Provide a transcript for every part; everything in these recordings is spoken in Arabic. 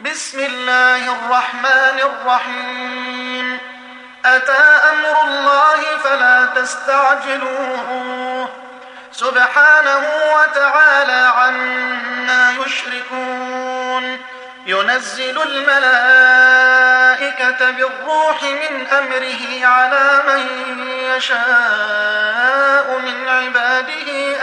بسم الله الرحمن الرحيم أتى أمر الله فلا تستعجلوه سبحانه وتعالى عما يشركون ينزل الملائكة بالروح من أمره على من يشاء من عباده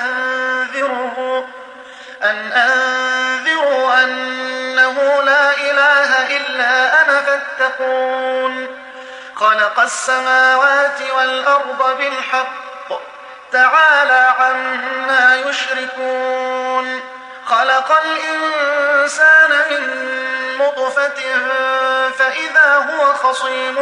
أن أنذروا أنه لا إله إلا أنا فاتقون خلق السماوات والأرض بالحق تعالى عما يشركون خلق الإنسان من نطفة فإذا هو خصيم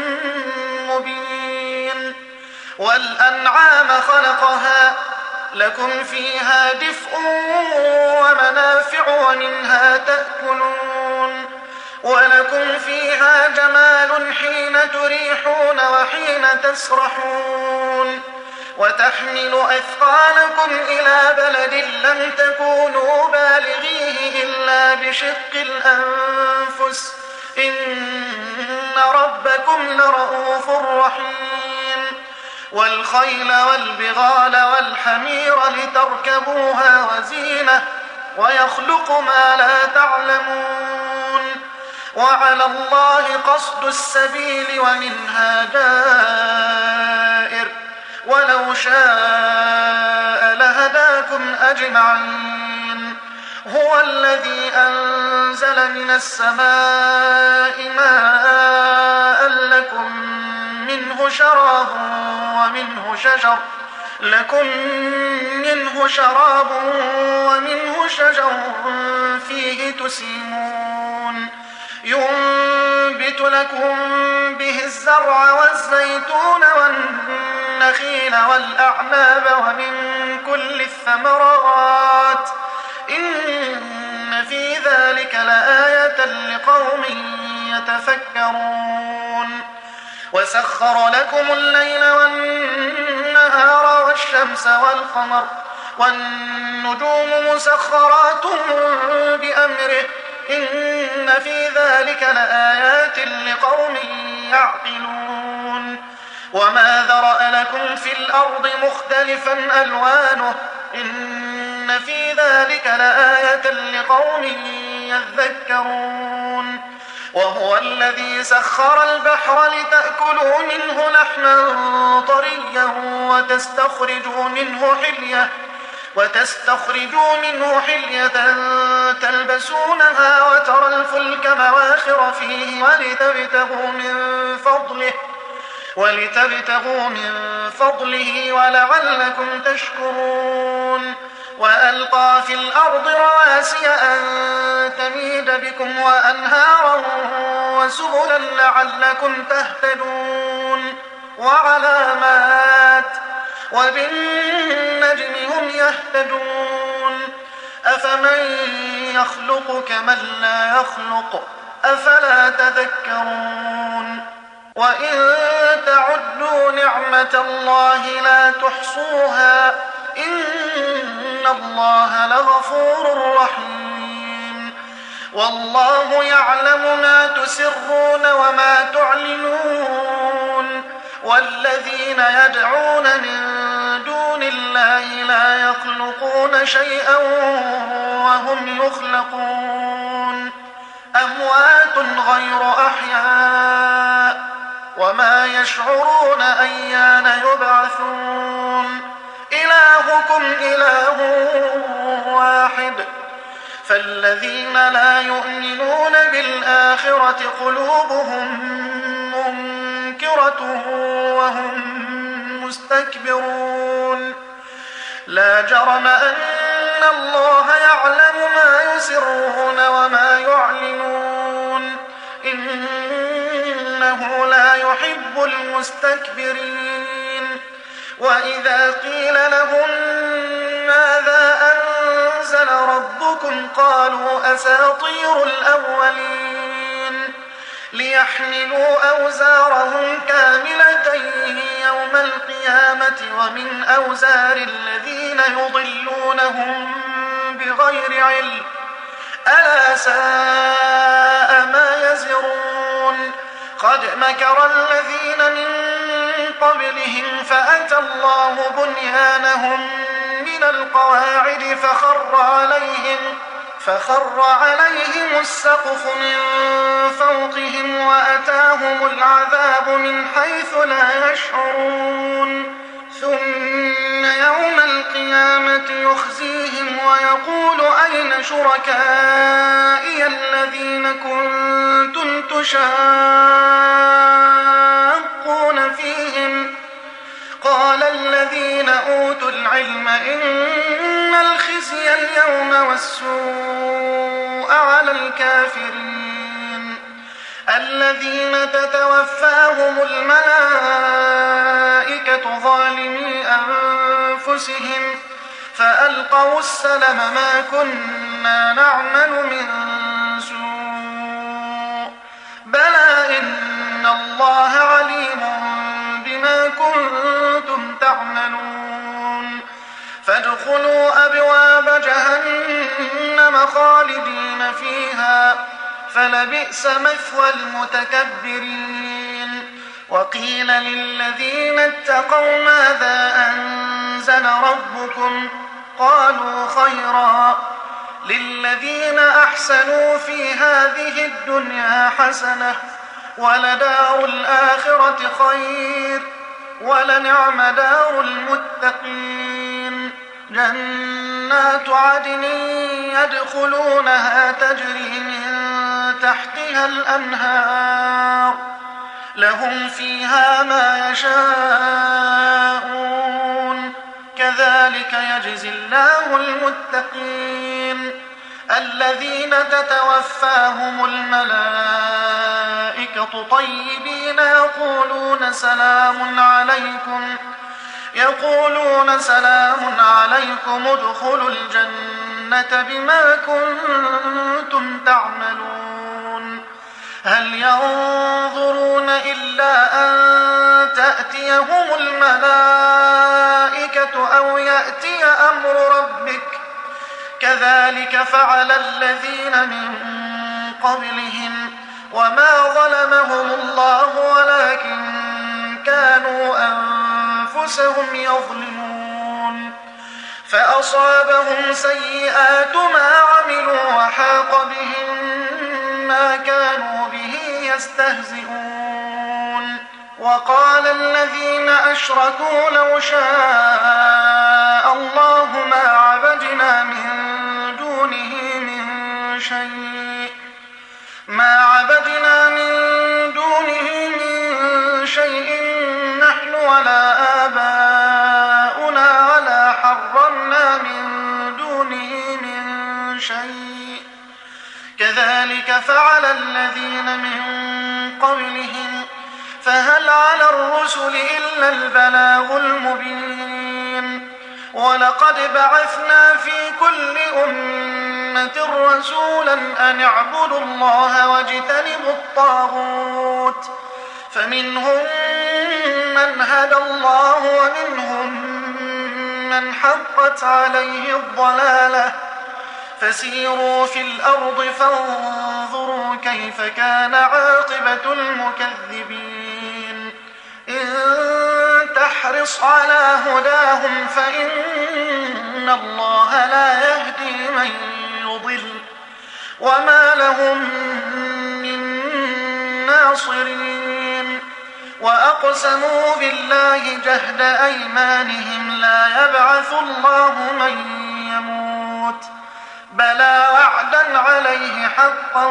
مبين والأنعام خلقها لكم فيها دفء ومنافع ومنها تأكلون ولكم فيها جمال حين تريحون وحين تسرحون وتحمل أثقالكم إلى بلد لم تكونوا بالغيه إلا بشق الأنفس إن ربكم لرؤوف رحيم والخيل والبغال والحمير لتركبوها وزينة ويخلق ما لا تعلمون وعلى الله قصد السبيل ومنها جائر ولو شاء لهداكم أجمعين هو الذي أنزل من السماء ماء لكم منه شراب ومنه شجر فيه تسيمون ينبت لكم به الزرع والزيتون والنخيل والأعناب ومن كل الثمرات إن في ذلك لآية لقوم يتفكرون وسخر لكم الليل والنهار والشمس والقمر والنجوم مسخرات بأمره إن في ذلك لآيات لقوم يعقلون وما ذرأ لكم في الأرض مختلفا ألوانه إن في ذلك لآية لقوم يذكرون وهو الذي سخر البحر لتأكلوا منه لحما طريا وتستخرجوا منه حلية تلبسونها وترى الفلك مواخر فيه ولتبتغوا من فضله ولعلكم تشكرون وألقى في الأرض رواسي أن تميد بكم وأنهارا وسبلا لعلكم تهتدون وعلامات وبالنجم هم يهتدون أفمن يخلق كمن لا يخلق أفلا تذكرون وإن تعدوا نعمة الله لا تحصوها إن الله لغفور رحيم والله يعلم ما تسرون وما تعلنون والذين يدعون من دون الله لا يخلقون شيئا وهم يخلقون أموات غير أحياء وما يشعرون أيان يبعثون إلهكم إله واحد فالذين لا يؤمنون بالآخرة قلوبهم منكرة وهم مستكبرون لا جرم أن الله يعلم ما يسرون وما يعلنون إنه لا يحب المستكبرين وإذا قيل لهم ماذا أنزل ربكم قالوا أساطير الأولين ليحملوا أوزارهم كاملة يوم القيامة ومن أوزار الذين يضلونهم بغير علم ألا ساء قد مكر الذين من قبلهم فأتى الله بنيانهم من القواعد فخر عليهم السقف من فوقهم وأتاهم العذاب من حيث لا يشعرون ثم يوم القيامة يخزيهم ويقول أين شركائي الذين كنتم تشاقون فيهم قال الذين أوتوا العلم إن الخزي اليوم والسوء على الكافرين الذين تتوفاهم الملائكة ظالمي أنفسهم فألقوا السلم ما كنا نعمل من سوء بلى إن الله عليم بما كنتم تعملون فادخلوا أبواب جهنم خالدين فيها فلبئس مثوى المتكبرين وقيل للذين اتقوا ماذا أنزل ربكم قالوا خيرا للذين أحسنوا في هذه الدنيا حسنة ولدار الآخرة خير ولنعم دار المتقين جنات عدن يدخلونها تجري من تحتها الأنهار لهم فيها ما يشاءون كذلك يجزي الله المتقين الذين تتوفاهم الملائكة طيبين يقولون سلام عليكم ادخلوا الجنة بما كنتم تعملون هل ينظرون إلا أن تأتيهم الملائكة أو يأتي أمر ربك كذلك فعل الذين من قبلهم وما ظلمهم الله ولكن كانوا أنفسهم يظلمون فأصابهم سيئات ما عملوا وحاق بهم ما كانوا به يستهزئون وقال الذين أشركوا لو شاء الله ما عبدنا من دونه من شيء نحن ولا آباؤنا ولا حرمنا من دونه من شيء كذلك فعل الذين من قبلهم فهل على الرسل إلا البلاغ المبين ولقد بعثنا في كل أمة رسولا أن اعبدوا الله واجتنبوا الطاغوت فمنهم من هدى الله ومنهم من حقت عليه الضلالة فسيروا في الأرض فانظروا كيف كان عاقبة المكذبين إن تحرص على هداهم فإن الله لا يهدي من يضل وما لهم من ناصرين وأقسموا بالله جهد أيمانهم لا يبعث الله من يموت بلى وعدا عليه حقا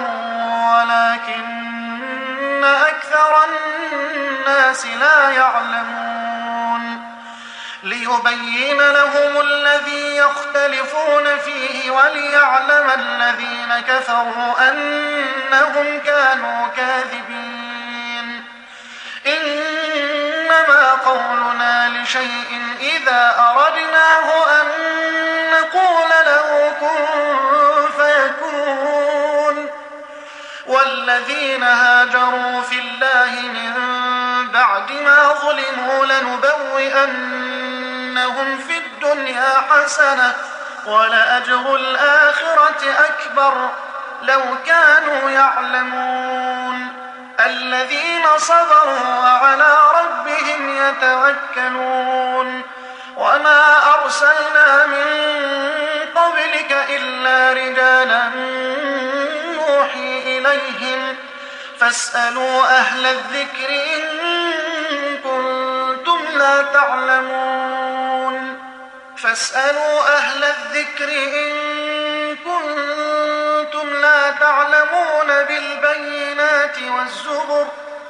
ولكن أكثر الناس لا يعلمون ليبين لهم الذي يختلفون فيه وليعلم الذين كفروا أنهم كانوا كاذبين إنما قولنا لشيء إذا أردناه أن نقول له كن فيكون والذين هاجروا في الله من بعد ما ظلموا لنبوئنهم في الدنيا حسنة ولأجر الآخرة أكبر لو كانوا يعلمون الذين صبروا وعلى ربهم يتوكلون وما أرسلنا من قبلك إلا رجالا نوحي إليهم فاسألوا أهل الذكر إن كنتم لا تعلمون فاسألوا أهل الذكر إن كنتم لا تعلمون بالبينات والزبر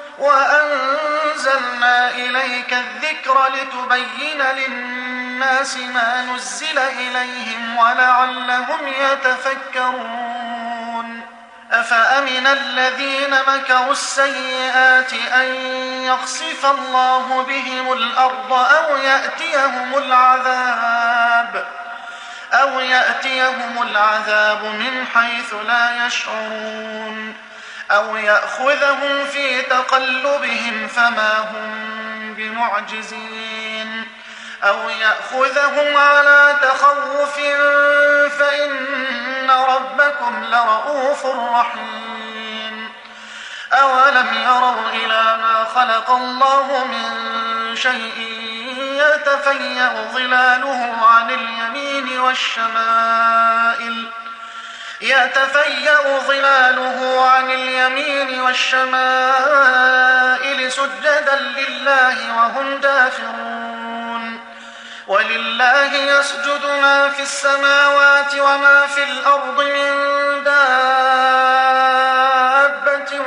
وأنزلنا إليك الذكر لتبين للناس ما نزل إليهم ولعلهم يتفكرون أفأمن الذين مكروا السيئات أن يخسف الله بهم الأرض أو يأتيهم العذاب من حيث لا يشعرون أو يأخذهم في تقلبهم فما هم بمعجزين أو يأخذهم على تخوف فإن ربكم لرؤوف رحيم أولم يروا إلى ما خلق الله من شيء يتفيأ ظلاله عن اليمين والشمائل سجدا لله وهم داخرون ولله يسجد ما في السماوات وما في الأرض من دابة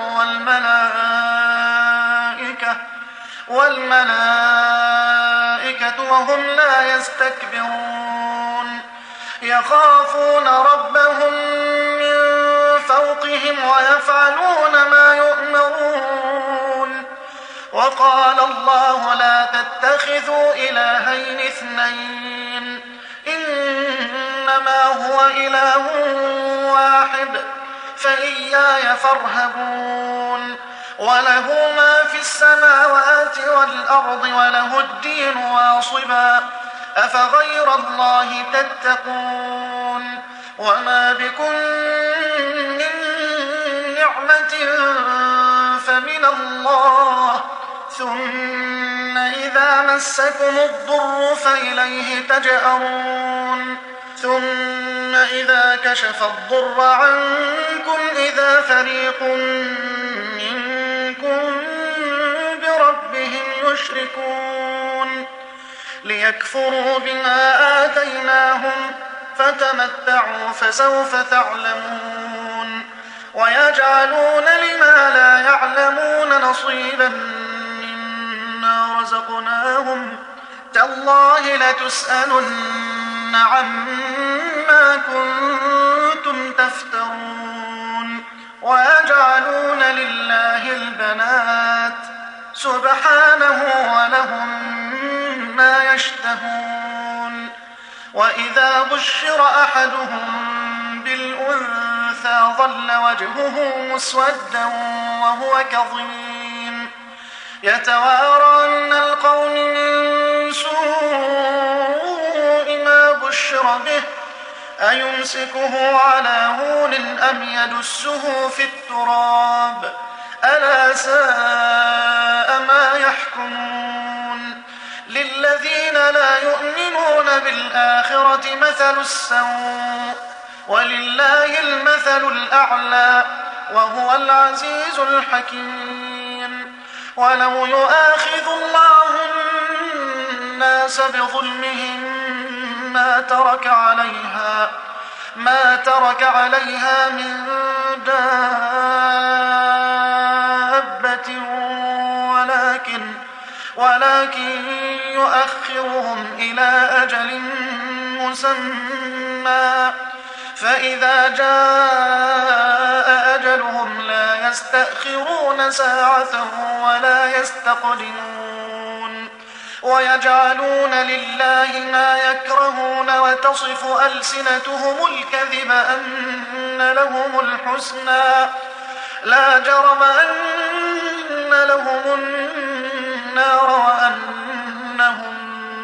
والملائكة وهم لا يستكبرون يخافون ربهم من فوقهم ويفعلون ما يؤمرون وقال الله لا تتخذوا إلهين اثنين إنما هو إله واحد فإياي فارهبون وله ما في السماوات والأرض وله الدين واصبا أفغير الله تتقون وما بكم من نعمة فمن الله ثم إذا مسكم الضر فإليه تجأرون ثم إذا كشف الضر عنكم إذا فريق منكم بربهم يشركون ليكفروا بما آتيناهم فتمتعوا فسوف تعلمون ويجعلون لما لا يعلمون نصيبا مما رزقناهم تالله لتسألن عما كنتم تفترون ويجعلون لله البنات سبحانه ولهم ما يشتهون وإذا بشر أحدهم بالأنثى ظل وجهه مسودا وهو كظيم يتوارى من القوم من سوء ما بشر به أيمسكه على هون أم يدسه في التراب ألا ساء ما يحكمون للذين لا يؤمنون بالآخرة مثل السوء ولله المثل الأعلى وهو العزيز الحكيم ولو يؤاخذ الله الناس بظلمهم ما ترك عليها من دابة ولكن يؤخرهم إلى أجل مسمى فإذا جاء أجلهم لا يستأخرون ساعة ولا يستقدمون ويجعلون لله ما يكرهون وتصف ألسنتهم الكذب أن لهم الحسنى لا جرم أن لهم النار وأنهم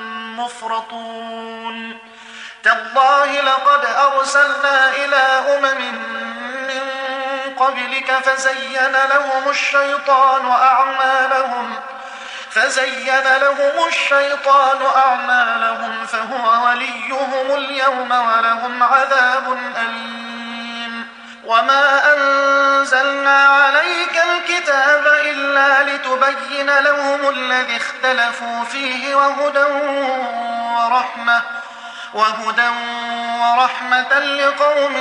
مفرطون تالله لقد أرسلنا إلى أمم من قبلك فزين لهم الشيطان أعمالهم فهو وليهم اليوم ولهم عذاب أليم. وما أنزلنا عليك الكتاب إلا لتبين لهم الذي اختلفوا فيه وهدى ورحمة لقوم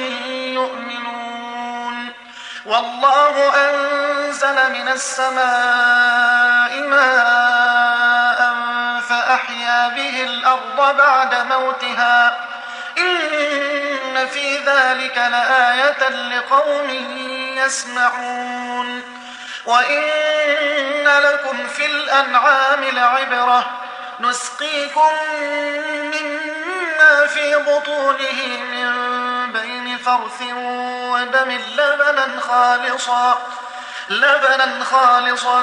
يؤمنون. والله أنزل من السماء ماء فأحيا به الأرض بعد موتها إن في ذلك لآية لقوم يسمعون. وإن لكم في الأنعام لعبرة نسقيكم مما في بطونه من بين فرث ودم لبنا خالصا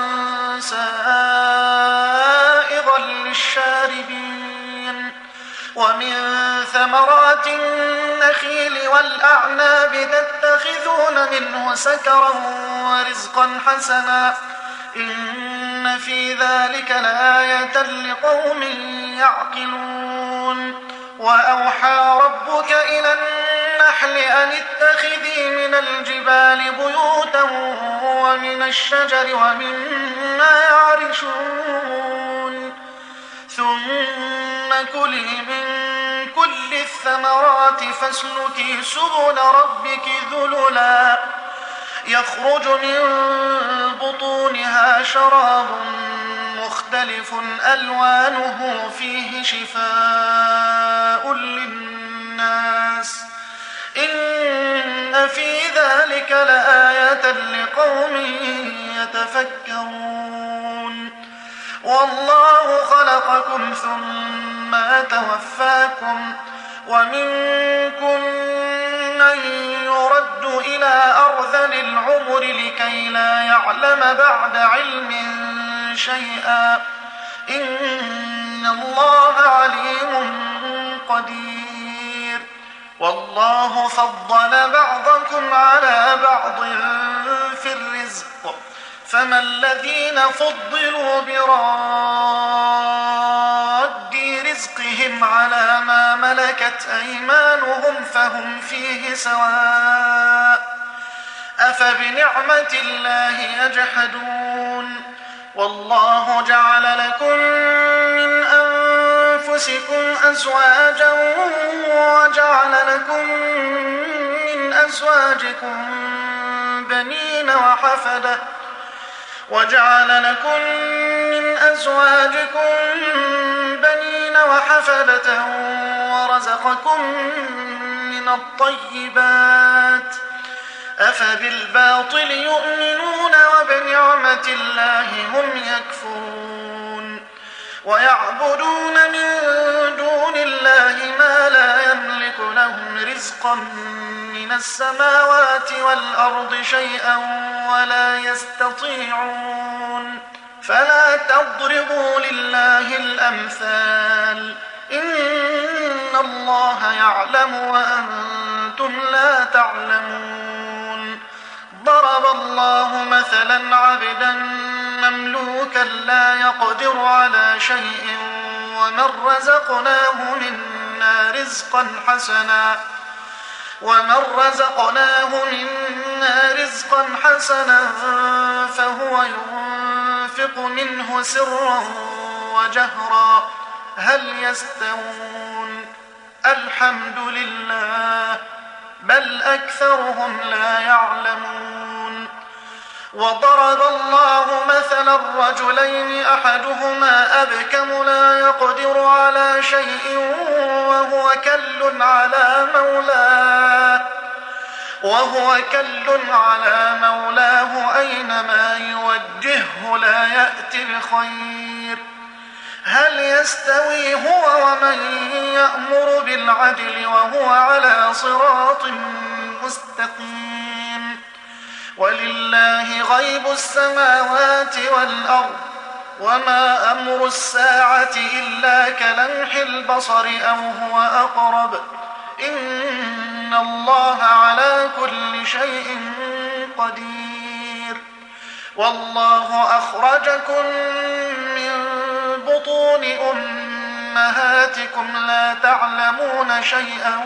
سائغا للشاربين. ومن ثمرات النخيل والأعناب تتخذون منه سكرا ورزقا حسنا إن في ذلك لآية لقوم يعقلون. وأوحى ربك إلى النحل أن اتخذي من الجبال بيوتا ومن الشجر ومما يعرشون ثم كلي من كل الثمرات فاسلكي سبل ربك ذللا يخرج من بطونها شراب مختلف ألوانه فيه شفاء للناس إن في ذلك لآية لقوم يتفكرون. والله خلقكم ثم يتوفاكم ومنكم من يرد إلى أرذل العمر لكي لا يعلم بعد علم شيئا إن الله عليم قدير. والله فضل بعضكم على بعض في الرزق فما الذين فضلوا براد رزقهم على ما ملكت أيمانهم فهم فيه سواء أفبنعمة الله يجحدون. والله جعل لكم من أنفسكم أزواجا وجعل لكم من أزواجكم بنين وحفدة ورزقكم من الطيبات أفبالباطل يؤمنون وبنعمة الله هم يكفرون. ويعبدون من دون الله ما لا يملك لهم رزقا من السماوات والأرض شيئا ولا يستطيعون. فلا تضربوا لله الأمثال إن الله يعلم وأنتم لا تعلمون. ضرب الله مثلا عبدا مملوكا لا يقدر على شيء ومن رزقناه منا رزقا حسنا فهو ينفق منه سرا وجهرا هل يستوون الحمد لله بل أكثرهم لا يعلمون. وضرب الله مثلا رجلين أحدهما أبكم لا يقدر على شيء وهو كل على مولاه أينما يوجهه لا يأتي بخير هل يستوي هو ومن يأمر بالعدل وهو على صراط مستقيم. ولله غيب السماوات والأرض وما أمر الساعة إلا كلمح البصر أو هو أقرب إن الله على كل شيء قدير. والله أخرجكم من بطون أمهاتكم لا تعلمون شيئا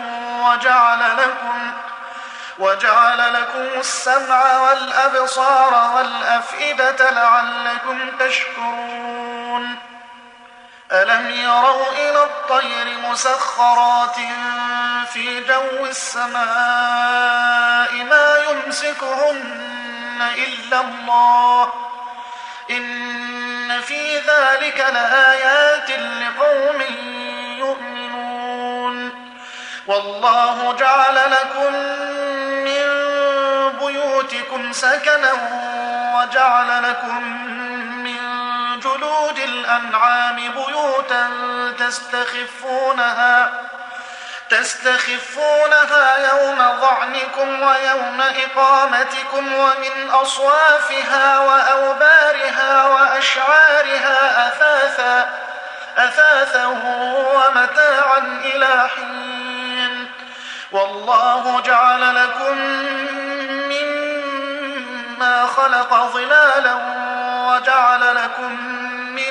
وجعل لكم السمع والأبصار والأفئدة لعلكم تشكرون. ألم يروا إلى الطير مسخرات في جو السماء ما يمسكهن إلا الله إن في ذلك لآيات لقوم يؤمنون. والله جعل لكم من بيوتكم سكنا وجعل لكم من جلود الأنعام بيوتا تستخفونها يوم ظعنكم ويوم إقامتكم ومن أصوافها وأوبارها وأشعارها أثاثا ومتاعا إلى حين. والله جعل لكم مما خلق ظلالا وجعل لكم من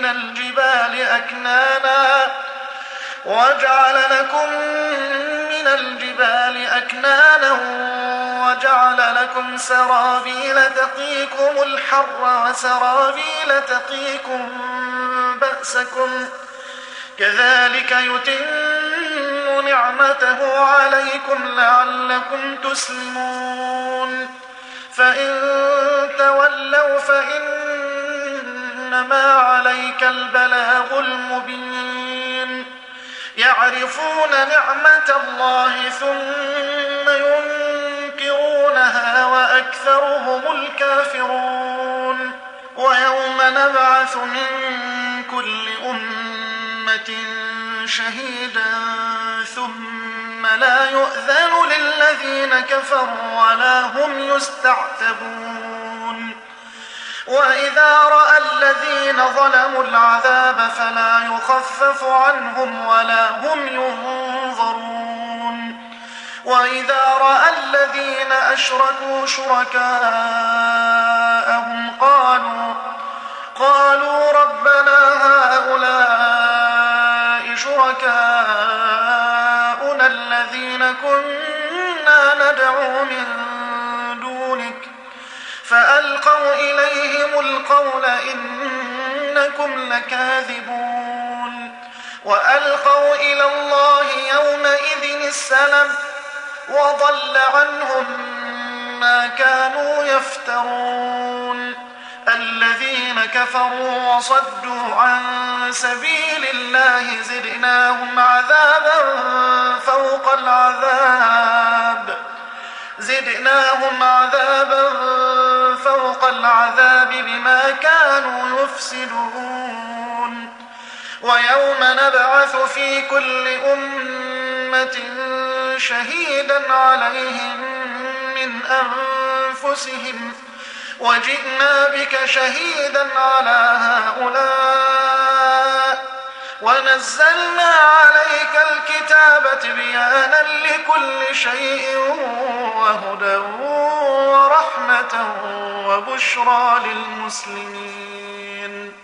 الجبال أكنانا وجعل لكم سرابيل تقيكم الحر وسرابيل تقيكم بأسكم كذلك يتم نعمته عليكم لعلكم تسلمون. فإن تولوا فإنما عليك البلاغ المبين. يعرفون نعمة الله ثم ينكرونها وأكثرهم الكافرون. ويوم نبعث من كل أمة شهيدا ثم لا يؤذن للذين كفروا ولا هم يستعتبون. وإذا رأى الذين ظلموا العذاب فلا يخفف عنهم ولا هم ينظرون. وإذا رأى الذين أشركوا شركاءهم قالوا ربنا هؤلاء شركاؤنا الذين كنا ندعو من دونك فألقوا إليهم القول إنكم لكاذبون. وألقوا إلى الله يومئذ السلم وضل عنهم ما كانوا يفترون. الذين كفروا وصدوا عن سبيل الله زدناهم عذابا فوق العذاب بما كانوا يفسدون. ويوم نبعث في كل أمة شهيدا عليهم من أنفسهم وجئنا بك شهيدا على هؤلاء ونزلنا عليك الكتاب تبيانا لكل شيء وهدى ورحمة وبشرى للمسلمين.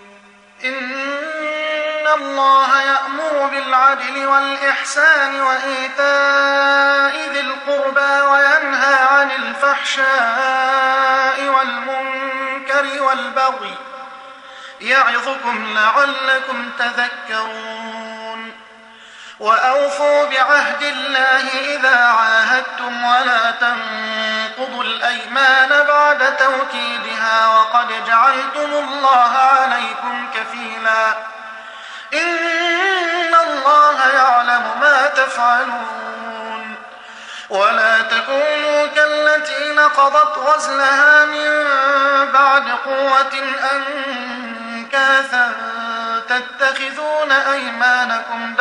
إن الله يأمر بالعدل والإحسان وإيتاء ذي القربى وينهى عن الفحشاء والمنكر والبغي يعظكم لعلكم تذكرون. وأوفوا بعهد الله إذا عاهدتم ولا تنقضوا الأيمان بعد توكيدها وقد جعلتم الله عليكم كفيلا إن الله يعلم ما تفعلون. ولا تكونوا كالتي نقضت غزلها من بعد قوة أنكاثا تتخذون أيمانكم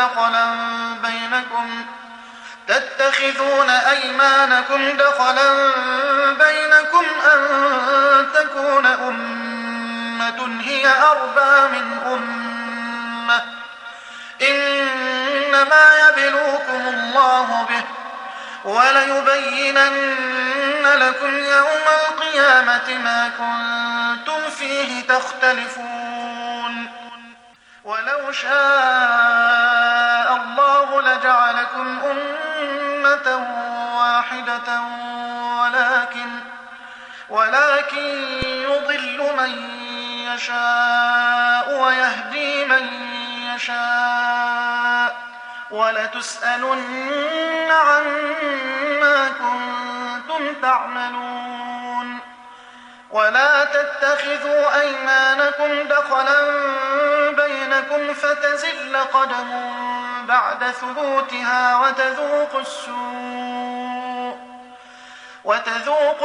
دخلا بينكم أن تكون أمة هي أربى من أمة إنما يبلوكم الله به وليبينن لكم يوم القيامة القيامة ما كنتم فيه تختلفون ولو شاء الله لجعلكم أمة واحدة ولكن يضل من يشاء ويهدي من يشاء ولتسألن عما كنتم تعملون ولا تتخذوا أيمانكم دخلا بينكم فتزل قدم بعد ثبوتها وتذوقوا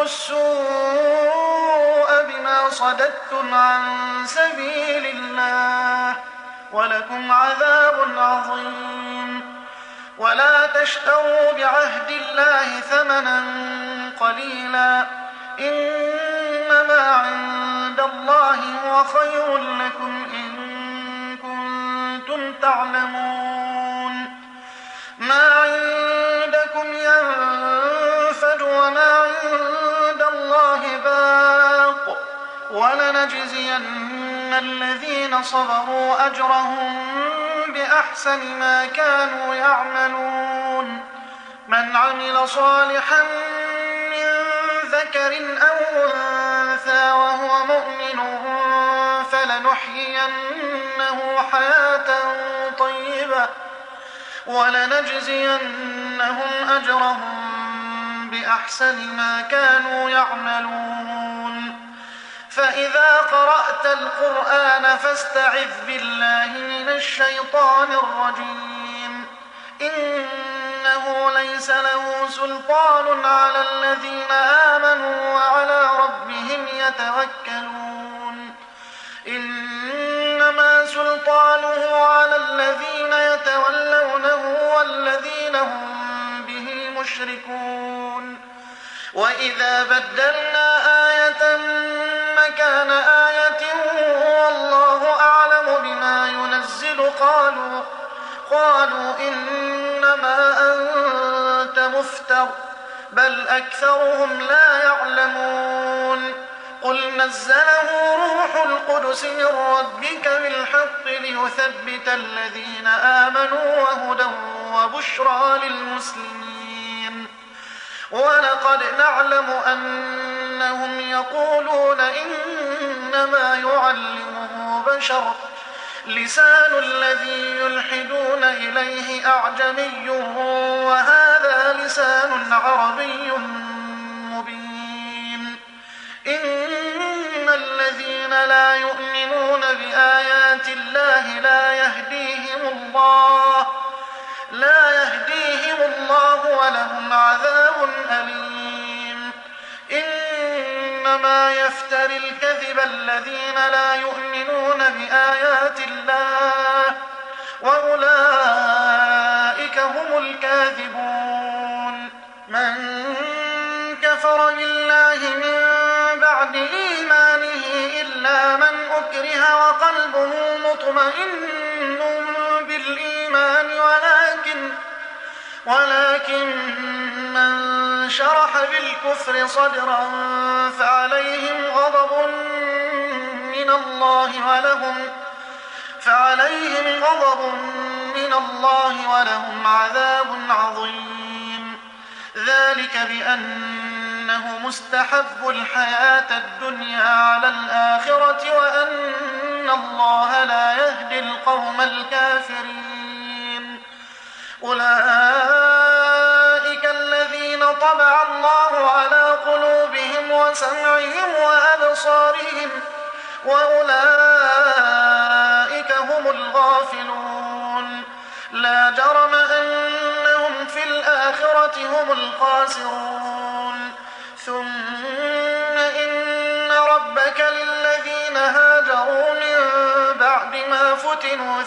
السوء بما صددتم عن سبيل الله ولكم عذاب عظيم ولا تشتروا بعهد الله ثمنا قليلا إنما عند الله هو خير لكم إن كنتم تعلمون ما عندكم ينفد وما عند الله باق ولنجزين الذين صبروا أجرهم بأحسن ما كانوا يعملون من عمل صالحا من ذكر أو أنثى وهو مؤمن فلنحيينه حياة طيبة ولنجزينهم أجرهم بأحسن ما كانوا يعملون فإذا قرأت القرآن فاستعذ بالله من الشيطان الرجيم إنه ليس له سلطان على الذين آمنوا وعلى ربهم يتوكلون إنما سلطانه على الذين يتولونه والذين هم به مشركون وإذا بدلنا آية مكان آية والله أعلم بما ينزل قالوا إنما أنت مفتر بل أكثرهم لا يعلمون قل نزله روح القدس من ربك بالحق ليثبت الذين آمنوا وهدى وبشرى للمسلمين ولقد نعلم أنهم يقولون إنما يعلمه بشر لسان الذي يلحدون إليه أعجمي وهذا لسان عربي مبين إن الذين لا يؤمنون بآيات الله لا يهديهم الله ولهم عذاب أليم إنما يفتري الكذب الذين لا يؤمنون بآيات الله وأولئك هم الكاذبون من كفر بالله من بعد إيمانه إلا من أكره وقلبه مطمئن بالإيمان ولكن من شرح بالكفر صدرا فعليهم غضب من الله ولهم عذاب عظيم ذلك بأنه مستحب الحياة الدنيا على الآخرة وأن الله لا يهدي القوم الكافرين أولئك الذين طبع الله على قلوبهم وسمعهم وأبصارهم وأولئك هم الغافلون لا جرم أنهم في الآخرة هم الخاسرون ثم إن ربك للذين هاجروا من بعد ما فتنوا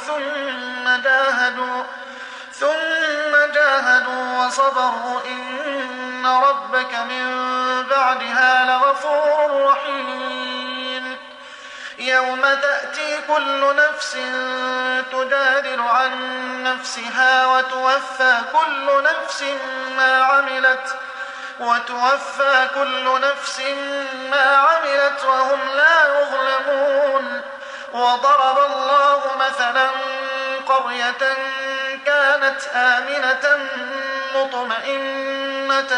ثم جاهدوا وصبروا إن ربك من بعدها لغفور رحيم يوم تأتي كل نفس تجادل عن نفسها وتوفى كل نفس ما عملت فعلت وهم لا يظلمون. وضرب الله مثلا قرية كانت آمنة مطمئنة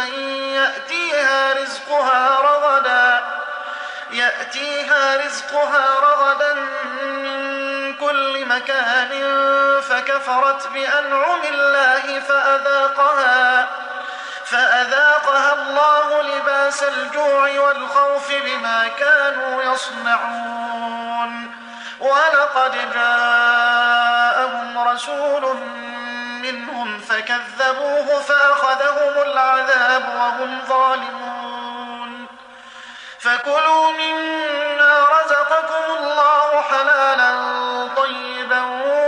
يأتيها رزقها رغدا من كل مكان فكفرت بأنعم الله فأذاقها الله لباس الجوع والخوف بما كانوا يصنعون. ولقد جاءهم رسول منهم فكذبوه فأخذهم العذاب وهم ظالمون. فكلوا مما رزقكم الله حلالا طيبا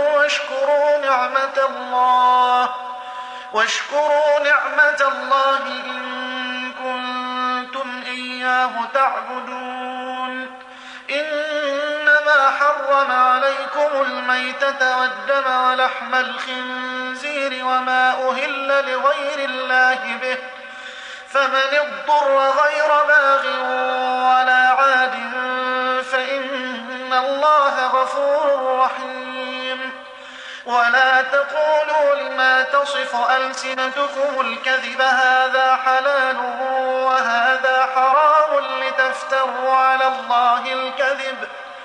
واشكروا نعمة الله إن كنتم إياه تعبدون. إنما حرم عليكم الميتة والدم ولحم الخنزير وما أهل لغير الله به، فمن اضطر غير باغ ولا عاد فإن الله غفور رحيم. ولا تقولوا لما تصف ألسنتكم الكذب هذا حلال وهذا حرام لتفتروا على الله الكذب،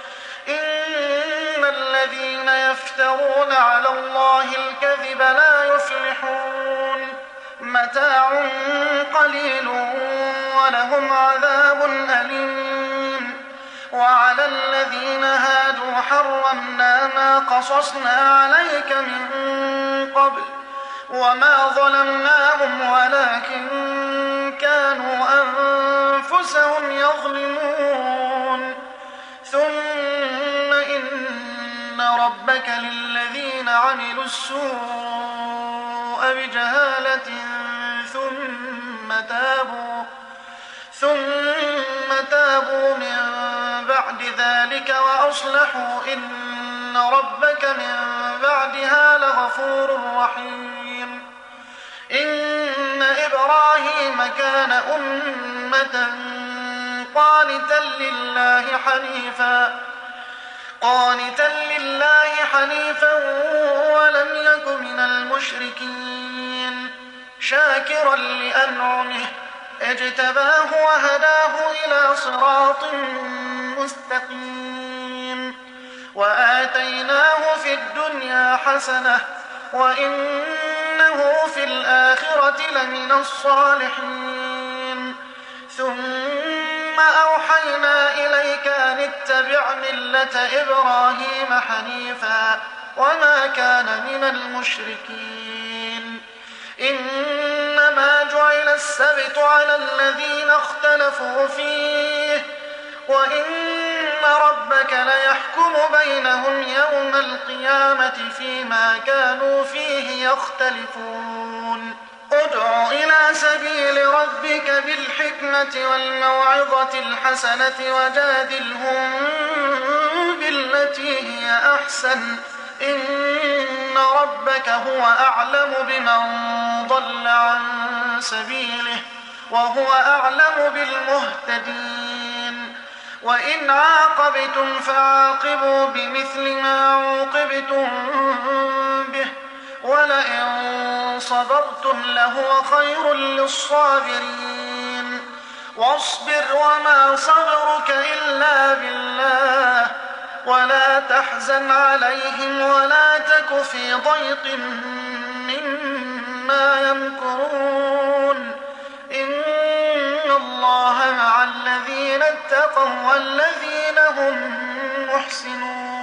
إن الذين يفترون على الله الكذب لا يفلحون. متاع قليل ولهم عذاب أليم. وعلى الذين هادوا حرمنا ما قصصنا عليك من قبل وما ظلمناهم ولكن كانوا أنفسهم يظلمون. ثم إن ربك للذين عملوا السوء بجهالة ثم تابوا من بعد ذلك وأصلحوا إن ربك من بعدها لغفور رحيم. إن إبراهيم كان أمة قانتا لله حنيفا ولم يك من المشركين، شاكرا لأنعمه اجتباه وهداه إلى صراط مستقيم. وآتيناه في الدنيا حسنة وإنه في الآخرة لمن الصالحين. ثم أوحينا إليك أن اتبع ملة إبراهيم حنيفا وما كان من المشركين. إنما جعل السبت على الذين اختلفوا فيه وإن ربك ليحكم بينهم يوم القيامة فيما كانوا فيه يختلفون. ادع إلى سبيل ربك بالحكمة والموعظة الحسنة وجادلهم بالتي هي أحسن، إن ربك هو أعلم بمن ضل عن سبيله وهو أعلم بالمهتدين. وإن عاقبتم فعاقبوا بمثل ما عوقبتم به ولئن صبرتم لهو خير للصابرين. واصبر وما صبرك إلا بالله ولا تحزن عليهم ولا تك في ضيق مما يمكرون. إن الله مع الذين اتقوا والذين هم محسنون.